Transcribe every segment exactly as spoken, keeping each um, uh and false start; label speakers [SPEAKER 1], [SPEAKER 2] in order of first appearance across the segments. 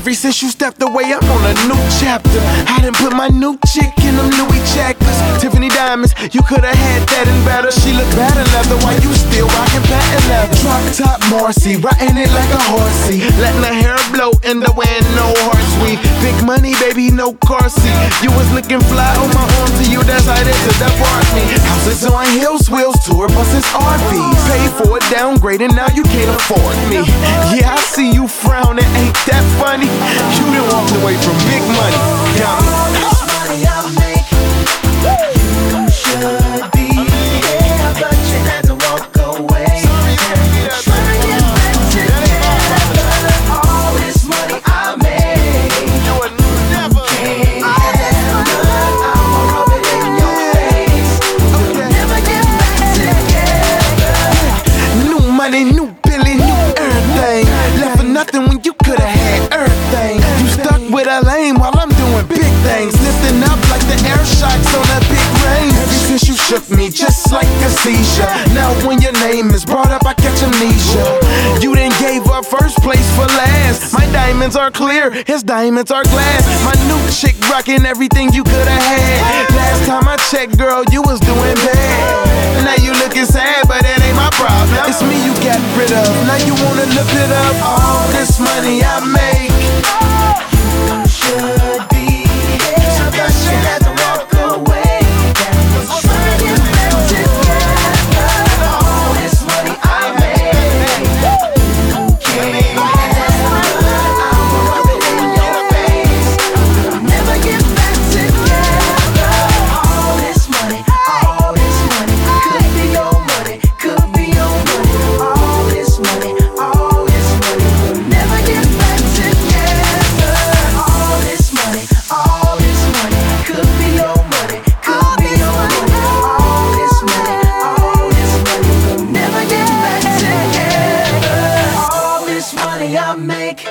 [SPEAKER 1] Ever since you stepped away, I'm on a new chapter. I done put my new chick in them Louis jackets. Tiffany diamonds, you could've had that and better. She look bad in leather while you still rockin' patent leather. Drop top Marcy, riding it like a horsey. Letting her hair blow in the wind, no horse weave. Big money, baby, no car seat. You was looking fly on my arm to you, decided to depart me. Houses on hills, wheels, tour buses, R Vs. Paid for it, downgraded, now you can't afford me. Yeah, I see you frowning, ain't that funny? You done walked away from big money. Got me.
[SPEAKER 2] All this money I make, you should be here, but you had to walk away. Trying to get back together. All this money I make,
[SPEAKER 1] You would never.
[SPEAKER 2] can't have none. I'ma rub it in your face. We'll never get back together.
[SPEAKER 1] New money, new Billy, new everything. Left for nothing when you could've had everything. You stuck with a lame while I'm doing big things. Lifting up like the air shocks on a big range. Ever since you shook me just like a seizure. Now when your name is brought up, I catch amnesia. You done gave up first place for last. My diamonds are clear, his diamonds are glass. My new chick rocking everything you could've had. Last time I checked, girl, you was doing bad. Now you looking sad, but it ain't my problem. It's me you got rid of. Now you wanna look it up. All this money I make,
[SPEAKER 2] You should be here, but you had to walk away. Trying to get back together. All this money I make, you can't have none. I'ma rub it in your face. We'll never get back together. All this money, all this money could be your money, could be your money. All this money, all this money will never get back together. All this money, all this money could be your money, could be your money. All this money, all this money will never get back together. All this money I make,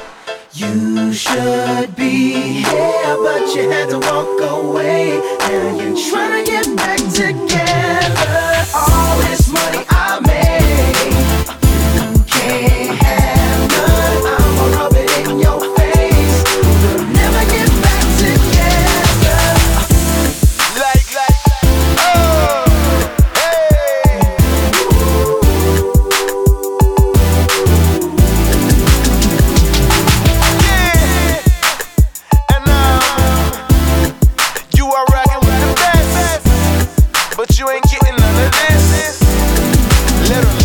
[SPEAKER 2] you should be here, but you had to walk away. Now you're trying to get back together. All this money I make, you can't have none. I'ma rub it in your face. We'll never get back together.
[SPEAKER 1] like, like, oh, hey. Yeah. And now you are rocking with the best, but you ain't getting none of this. Literally.